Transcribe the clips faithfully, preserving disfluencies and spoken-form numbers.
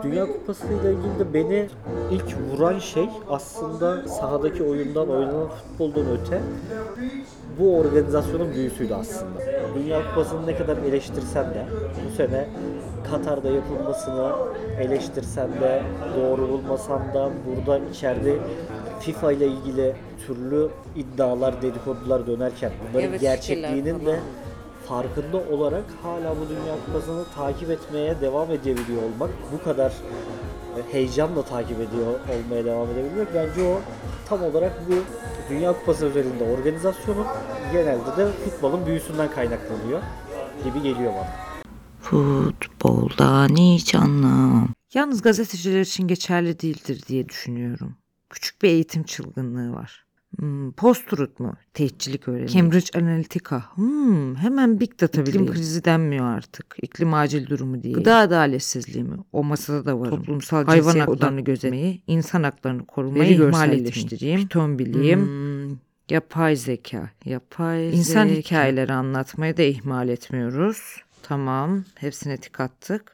Dünya Kupası ile ilgili de beni ilk vuran şey aslında sahadaki oyundan, oynanan futboldan öte bu organizasyonun büyüsüydü aslında. Dünya Kupası'nı ne kadar eleştirsen de bu sene Katar'da yapılmasını eleştirsen de, doğru bulmasan da burada içeride FIFA ile ilgili türlü iddialar, dedikodular dönerken bunların Evet, gerçekliğinin şikeler de farkında olarak hala bu Dünya Kupası'nı takip etmeye devam edebiliyor olmak, bu kadar heyecanla takip ediyor olmaya devam edebilmek, bence o tam olarak bu Dünya Kupası üzerinde organizasyonun genelde de futbolun büyüsünden kaynaklanıyor gibi geliyor bana. Futboldan hiç anlam. Yalnız gazeteciler için geçerli değildir diye düşünüyorum. Küçük bir eğitim çılgınlığı var. Hmm, Post-truth mu? Tehditçilik öğreniyor. Cambridge Analytica. Hmm, hemen Big Data biliyor. İklim krizi denmiyor artık. İklim acil durumu değil. Gıda adaletsizliği mi? O masada da varım. Toplumsal hayvan haklarını gözetmeyi, insan haklarını korumayı ihmal etmiştireyim. Piton bileyim. Hmm, yapay zeka. Yapay İnsan zeka. hikayeleri anlatmayı da ihmal etmiyoruz. Tamam, hepsine tik attık.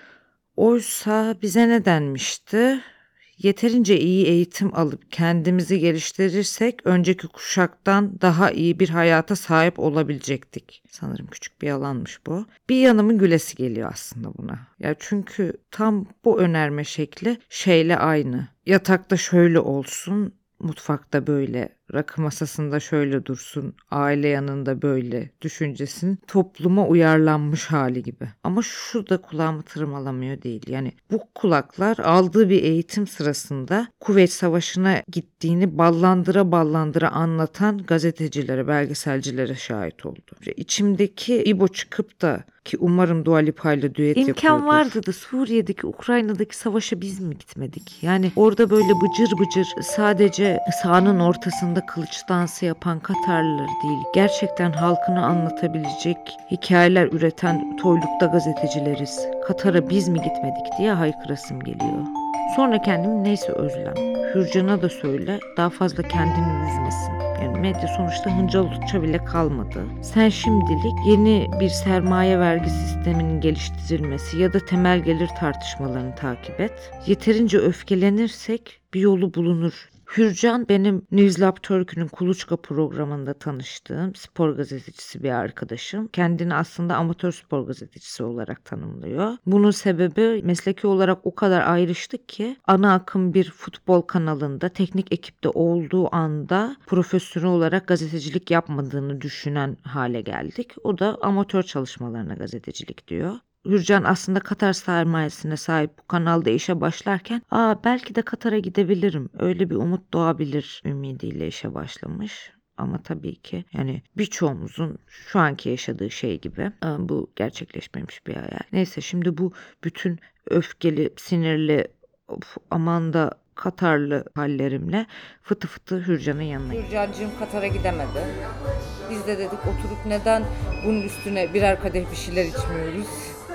Oysa bize ne denmişti? Yeterince iyi eğitim alıp kendimizi geliştirirsek önceki kuşaktan daha iyi bir hayata sahip olabilecektik. Sanırım küçük bir yalanmış bu. Bir yanımın gülesi geliyor aslında buna. Ya çünkü tam bu önerme şekli şeyle aynı. Yatakta şöyle olsun, mutfakta böyle, rakı masasında şöyle dursun, aile yanında böyle düşüncesin topluma uyarlanmış hali gibi. Ama şu da kulağımı tırmalamıyor değil. Yani bu kulaklar aldığı bir eğitim sırasında Kuveyt Savaşı'na gittiğini ballandıra ballandıra anlatan gazetecilere, belgeselcilere şahit oldu. İçimdeki İbo çıkıp da, ki umarım Dua Lipa'yla düet yapıyordur. İmkan vardı da Suriye'deki, Ukrayna'daki savaşa biz mi gitmedik? Yani orada böyle bıcır bıcır sadece sahanın ortasında kılıç dansı yapan Katarlılar değil, gerçekten halkını anlatabilecek hikayeler üreten toylukta gazetecileriz. Katar'a biz mi gitmedik diye haykırasım geliyor. Sonra kendimi neyse özlem. Hürcan'a da söyle daha fazla kendini üzmesin. Yani medya sonuçta hıncalıkça bile kalmadı. Sen şimdilik yeni bir sermaye vergi sisteminin geliştirilmesi ya da temel gelir tartışmalarını takip et. Yeterince öfkelenirsek bir yolu bulunur. Hürcan benim News Lab Turkey'nin Kuluçka programında tanıştığım spor gazetecisi bir arkadaşım. Kendini aslında amatör spor gazetecisi olarak tanımlıyor. Bunun sebebi mesleki olarak o kadar ayrıştık ki ana akım bir futbol kanalında teknik ekipte olduğu anda profesyonel olarak gazetecilik yapmadığını düşünen hale geldik. O da amatör çalışmalarına gazetecilik diyor. Hürcan aslında Katar sermayesine sahip bu kanalda işe başlarken aa belki de Katar'a gidebilirim, öyle bir umut doğabilir ümidiyle işe başlamış. Ama tabii ki yani birçoğumuzun şu anki yaşadığı şey gibi bu gerçekleşmemiş bir hayal. Neyse, şimdi bu bütün öfkeli, sinirli, of, aman da Katarlı hallerimle fıtı fıtı Hürcan'ın yanına gittim. Hürcan'cığım Katar'a gidemedi. Biz de dedik oturup neden bunun üstüne birer kadeh bir şeyler içmiyoruz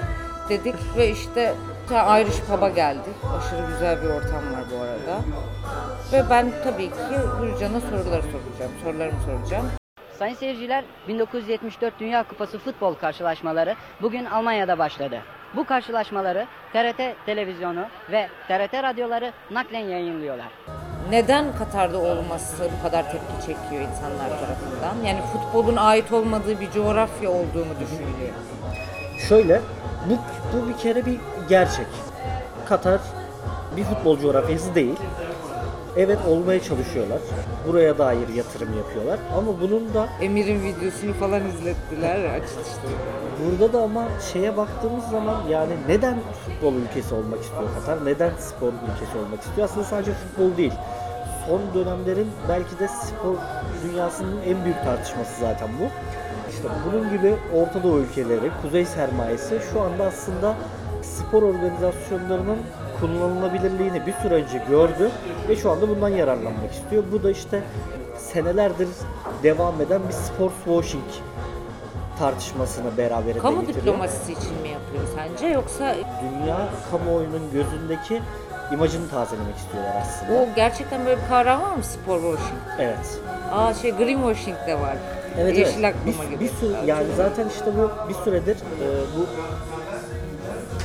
dedik ve işte Irish Pub'a geldik. Aşırı güzel bir ortam var bu arada. Ve ben tabii ki Hürcan'a soruları soracağım. Sorularımı soracağım. Sayın seyirciler, bin dokuz yüz yetmiş dört Dünya Kupası futbol karşılaşmaları bugün Almanya'da başladı. Bu karşılaşmaları T R T televizyonu ve T R T radyoları naklen yayınlıyorlar. Neden Katar'da olması bu kadar tepki çekiyor insanlar tarafından? Yani futbolun ait olmadığı bir coğrafya olduğunu düşünülüyor. Şöyle, bu, bu bir kere bir gerçek. Katar bir futbol coğrafyası değil. Evet, olmaya çalışıyorlar. Buraya dair yatırım yapıyorlar. Ama bunun da Emir'in videosunu falan izlettiler açılışta. burada da ama şeye baktığımız zaman yani neden futbol ülkesi olmak istiyor Katar? Neden spor ülkesi olmak istiyor? Aslında sadece futbol değil. Son dönemlerin belki de spor dünyasının en büyük tartışması zaten bu. İşte bunun gibi Orta Doğu ülkeleri, kuzey sermayesi şu anda aslında spor organizasyonlarının kullanılabilirliğini bir süre önce gördü ve şu anda bundan yararlanmak istiyor. Bu da işte senelerdir devam eden bir sports washing tartışmasını beraberinde Kamu getiriyor. diplomasisi için mi yapıyor sence, yoksa Dünya kamuoyunun gözündeki imajını tazelemek istiyorlar aslında. o gerçekten böyle bir kavram var mı, spor washing? Evet. Aa şey greenwashing de var. Evet, Yeşil evet. aklama Bir, gibi. bir sürü, yani zaten işte bu bir süredir e, bu işte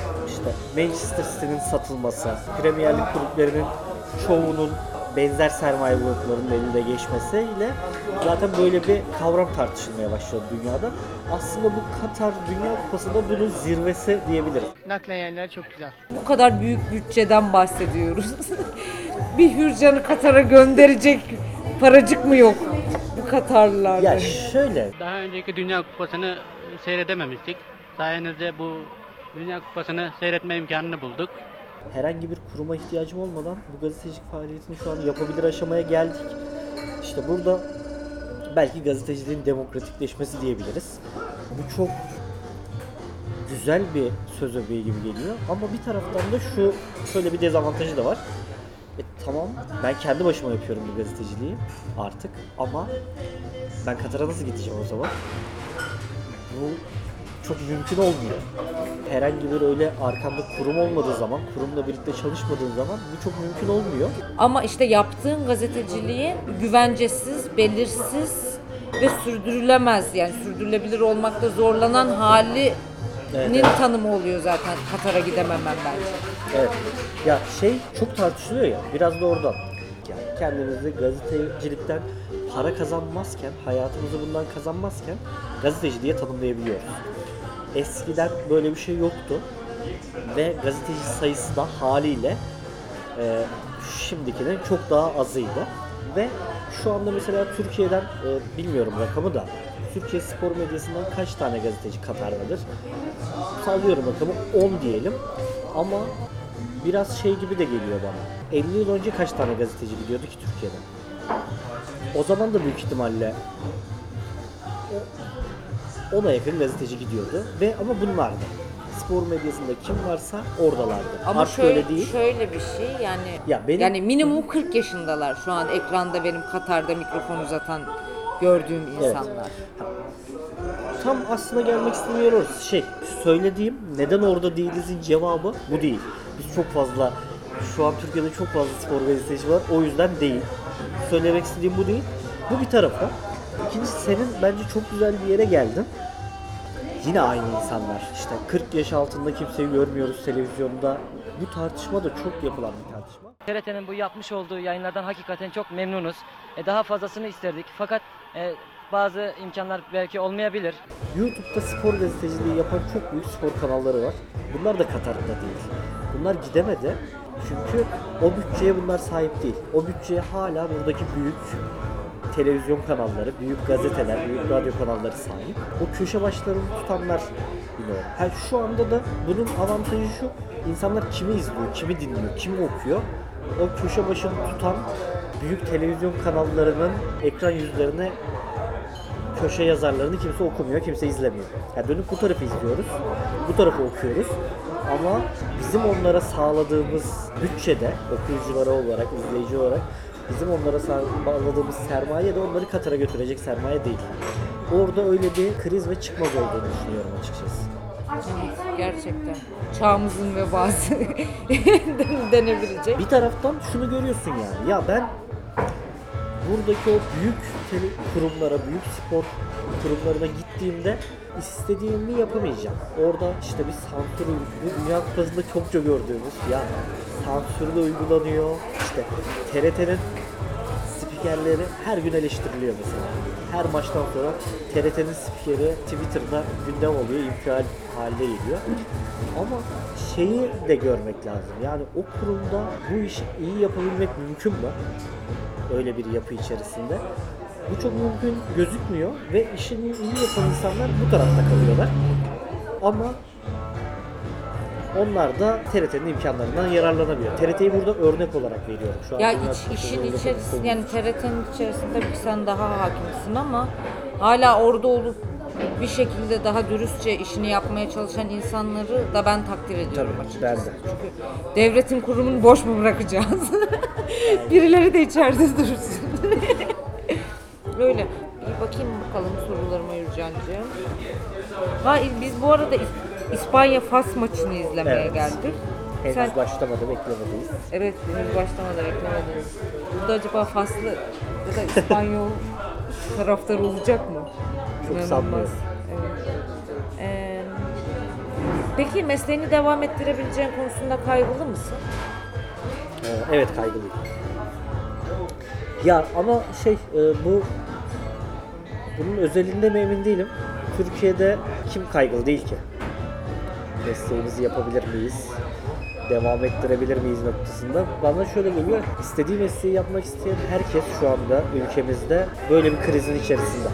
işte Manchester City'nin satılması, Premier Lig kulüplerinin çoğunun benzer sermaye gruplarının eline geçmesiyle zaten böyle bir kavram tartışılmaya başladı dünyada. Aslında bu Katar Dünya Kupası da bunun zirvesi diyebiliriz. Naklen yerler çok güzel. Bu kadar büyük bütçeden bahsediyoruz. Bir Hürcan'ı Katar'a gönderecek paracık mı yok bu Katarlılarda? Ya şöyle, Daha önceki Dünya Kupası'nı seyredememiştik. Sayenizde bu Dünya Kupası'nı seyretme imkanını bulduk. herhangi bir kuruma ihtiyacım olmadan bu gazetecilik faaliyetini şu an yapabilir aşamaya geldik. İşte burada belki gazeteciliğin demokratikleşmesi diyebiliriz. Bu çok güzel bir söz öbeği gibi geliyor ama bir taraftan da şu şöyle bir dezavantajı da var. E, tamam ben kendi başıma yapıyorum bu gazeteciliği artık ama ben Katar'a nasıl gideceğim o zaman? Bu çok mümkün olmuyor. Herhangi bir öyle arkanda kurum olmadığı zaman, kurumla birlikte çalışmadığın zaman bu çok mümkün olmuyor. Ama işte yaptığın gazeteciliğin güvencesiz, belirsiz ve sürdürülemez, yani sürdürülebilir olmakta zorlanan halinin Evet, evet. tanımı oluyor zaten Katar'a gidememem bence. Evet. Ya şey çok tartışılıyor ya, biraz da oradan. Yani kendimizi gazetecilikten para kazanmazken, hayatımızı bundan kazanmazken gazeteci diye tanımlayabiliyoruz. Eskiden böyle bir şey yoktu ve gazeteci sayısı da haliyle e, şimdikinin çok daha azıydı. Ve şu anda mesela Türkiye'den, e, bilmiyorum rakamı da, Türkiye spor medyasından kaç tane gazeteci Katar'dadır? Sallıyorum rakamı on diyelim ama biraz şey gibi de geliyor bana. elli yıl önce kaç tane gazeteci gidiyordu ki Türkiye'den? O zaman da büyük ihtimalle ona yakın gazeteci gidiyordu ve ama bunlardı. Spor medyasında kim varsa oradalardı. Ama Artık şöyle, öyle değil. şöyle bir şey yani Ya benim- yani minimum kırk yaşındalar şu an ekranda benim Katar'da mikrofon uzatan gördüğüm insanlar. Tam aslında gelmek istemiyoruz. Şey, söylediğim neden orada değilizin cevabı bu değil. Biz çok fazla, şu an Türkiye'de çok fazla spor gazeteci var. O yüzden değil. Söylemek istediğim bu değil. Bu bir tarafa. İkincisi senin bence çok güzel bir yere geldin. Yine aynı insanlar. İşte kırk yaş altında kimseyi görmüyoruz televizyonda. Bu tartışma da çok yapılan bir tartışma. T R T'nin bu yapmış olduğu yayınlardan hakikaten çok memnunuz. E, daha fazlasını isterdik. Fakat e, bazı imkanlar belki olmayabilir. YouTube'da spor gazeteciliği yapan çok büyük spor kanalları var. Bunlar da Katar'da değil. Bunlar gidemedi. Çünkü o bütçeye bunlar sahip değil. O bütçeye hala buradaki büyük televizyon kanalları, büyük gazeteler, büyük radyo kanalları sahip. O köşe başlarını tutanlar biliyor. Ha, şu anda da bunun avantajı şu, insanlar kimi izliyor, kimi dinliyor, kimi okuyor. O köşe başını tutan büyük televizyon kanallarının ekran yüzlerine köşe yazarlarını kimse okumuyor, kimse izlemiyor. Yani dönüp bu tarafı izliyoruz, bu tarafı okuyoruz. Ama bizim onlara sağladığımız bütçede, okuyuculara olarak, izleyici olarak bizim onlara sağladığımız sermaye de onları Katar'a götürecek sermaye değil. Orada öyle bir kriz ve çıkmaz olduğunu düşünüyorum açıkçası. Evet, gerçekten çağımızın vebası denebilecek. Bir taraftan şunu görüyorsun yani, ya ben buradaki o büyük tele kurumlara, büyük spor kurumlarına gittiğimde istediğimi yapamayacağım. Orada işte bir sansür, bu Dünya Kupası'nda çokça gördüğümüz ya sansür de uygulanıyor. İşte T R T'nin spikerleri her gün eleştiriliyor mesela. Her maçtan sonra T R T'nin spikeri Twitter'da gündem oluyor, infial haline geliyor. Ama şeyi de görmek lazım. Yani o kurumda bu işi iyi yapabilmek mümkün mü? Öyle bir yapı içerisinde. Bu çok mümkün gözükmüyor ve işini iyi yapan insanlar bu tarafta kalıyorlar. Ama onlar da T R T'nin imkanlarından yararlanabiliyor. T R T'yi burada örnek olarak veriyorum şu an. Ya Dünya iç, Kupası işin örnek içerisinde olarak yani T R T'nin içerisinde tabii ki sen daha hakimsin ama hala orada olup bir şekilde daha dürüstçe işini yapmaya çalışan insanları da ben takdir ediyorum Tabii, açıkçası. ben de. Çünkü devletin kurumunu boş mu bırakacağız? Birileri de içeride dursun. Öyle. Bir bakayım bakalım sorularıma Yürücancığım. Ha biz bu arada İs- İspanya Fas maçını izlemeye Evet. geldik. Henüz Sen- başlamadı, beklemedeyiz. Evet, henüz başlamadan beklemediniz. Burada acaba Faslı ya da İspanyol taraftarı olacak mı? Çok İnanılmaz. sanmıyorum. Evet. Ee, Peki mesleğini devam ettirebileceğin konusunda kaygılı mısın? Ee, evet, kaygılıyım. Ya ama şey e, bu bunun özelinde mi emin değilim. Türkiye'de kim kaygılı değil ki? Mesleğimizi yapabilir miyiz? Devam ettirebilir miyiz noktasında. Bana şöyle geliyor. İstediği mesleği yapmak isteyen herkes şu anda ülkemizde böyle bir krizin içerisinde.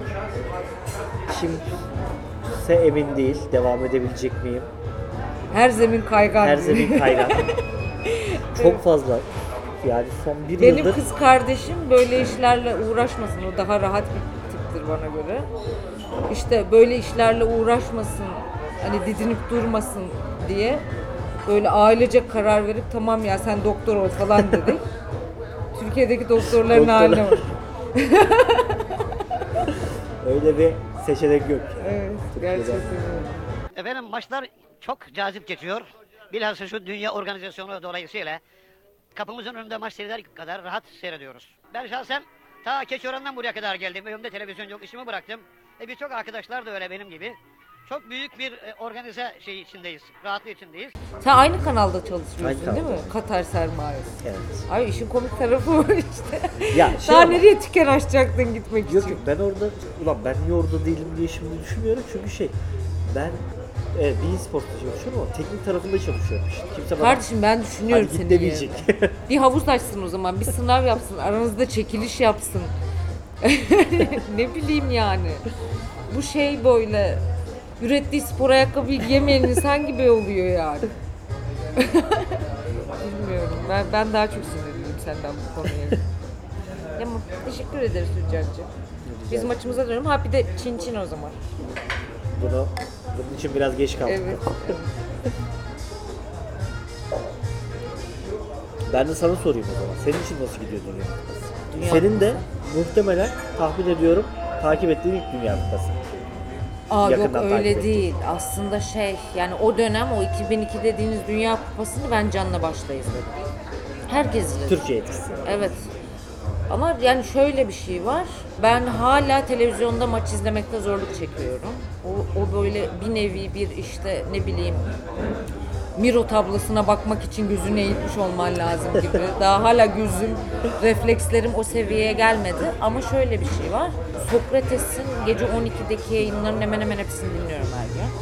Kimse emin değil. Devam edebilecek miyim? Her zemin kaygan. Her zemin kaygan. Çok fazla. Yani son bir Benim yıldır... kız kardeşim böyle işlerle uğraşmasın. O daha rahat bir tiptir bana göre. İşte böyle işlerle uğraşmasın, hani didinip durmasın diye böyle ailecek karar verip tamam ya sen doktor ol falan dedik. Türkiye'deki doktorların Doktorlar. haline bak. Öyle bir seçenek yok. Evet, gerçekten öyle. Efendim maçlar çok cazip geçiyor. Bilhassa şu dünya organizasyonu dolayısıyla kapımızın önünde maç seyreder kadar rahat seyrediyoruz. Ben şahsen ta Keçiören'den buraya kadar geldim. Evimde televizyon yok, işimi bıraktım. E birçok arkadaşlar da öyle benim gibi. Çok büyük bir e, organize şey içindeyiz, rahatlığı içindeyiz. Sen aynı kanalda çalışıyorsun Aynı değil mi? kanalda. Katar sermayesi. Evet. Ay işin komik tarafı var işte. Ya şey Daha ama- nereye tüken açacaktın gitmek Yok için? yok, ben orada, ulan ben niye orada değilim diye şimdi düşünmüyorum çünkü şey, ben evet, bir sportta çalışıyorum ama teknik tarafında çalışıyorum işte. Kimse bana Kardeşim ben düşünüyorum hadi git seni demeyecek. yerine. Bir havuz açsın o zaman, bir sınav yapsın, aranızda çekiliş yapsın. Ne bileyim yani. Bu şey böyle ürettiği spor ayakkabıyı giyemeyen insan gibi oluyor yani. Bilmiyorum. Ben ben daha çok sinirliyim senden bu konuya. Tamam. Teşekkür ederiz Hüccacığım. Biz maçımıza dönelim. Ha bir de çin çin o zaman. Bunu, bunun için biraz geç kaldım. Evet. evet. Ben de sana sorayım o zaman. Senin için nasıl gidiyor Dünya Kupası? Dünya Senin de muhtemelen tahmin ediyorum takip ettiğin ilk Dünya Kupası. Aa yok Yakından takip öyle ettim. değil. Aslında şey yani o dönem o iki bin iki dediğiniz Dünya Kupası'nı ben canla başla izledim. Herkes izledi. Türkiye etkisi. Evet. Ama yani şöyle bir şey var. Ben hala televizyonda maç izlemekte zorluk çekiyorum. O, o böyle bir nevi bir işte ne bileyim Miro tablasına bakmak için gözünü eğitmiş olman lazım gibi. Daha hala gözüm, reflekslerim o seviyeye gelmedi. Ama şöyle bir şey var. Sokrates'in gece on ikideki yayınlarının hemen hemen hepsini dinliyorum her gün.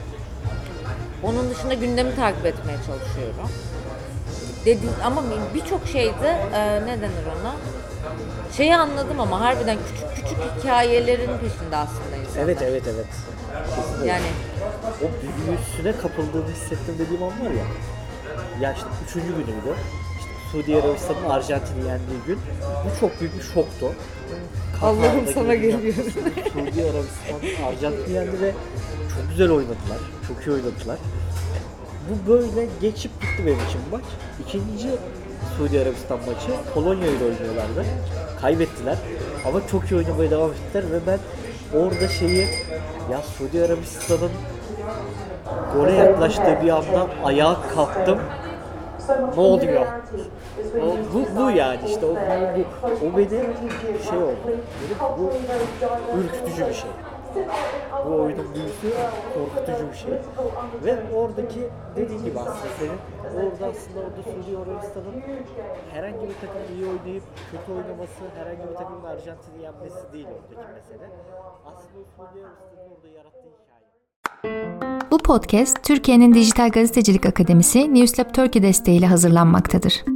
Onun dışında gündemi takip etmeye çalışıyorum. Dedi, ama birçok şeyde e, ne denir ona? Şeyi anladım ama harbiden küçük küçük hikayelerin peşinde aslında insanlar. Evet evet evet. Kesinlikle. Yani O büyüsüne kapıldığını hissettim dediğim an var ya. Ya işte üçüncü günüydü. İşte Suudi Arabistan'ın Arjantin'i yendiği gün. Bu çok büyük bir şoktu. Allah'ım Katar'daki sana Dünya geliyor. Kupası'nda Suudi Arabistan Arjantin'i yendi ve çok güzel oynadılar. Çok iyi oynadılar. Bu böyle geçip gitti benim için bu maç. İkinci Suudi Arabistan maçı Polonya ile oynuyorlardı. Kaybettiler ama çok iyi oynamaya devam ettiler ve ben orada şeyi, ya Suudi Arabistan'ın gole yaklaştığı bir anda ayağa kalktım. Ne oluyor? O, bu, bu yani işte o, bu, bu, o beni şey oldu. Dedim, bu ürkütücü bir şey. Bu oyunun büyüsü korkutucu bir şey. Ve oradaki dediğim gibi aslında senin orada aslında orada Suudi Arabistan'ın herhangi bir takım iyi oynayıp kötü oynaması, herhangi bir takımın Arjantin'i yenmesi değil oradaki mesele. Aslında Suudi Arabistan'ın orada yarattığı hikaye. Bu podcast Türkiye'nin Dijital Gazetecilik Akademisi Newslab Turkey desteğiyle hazırlanmaktadır.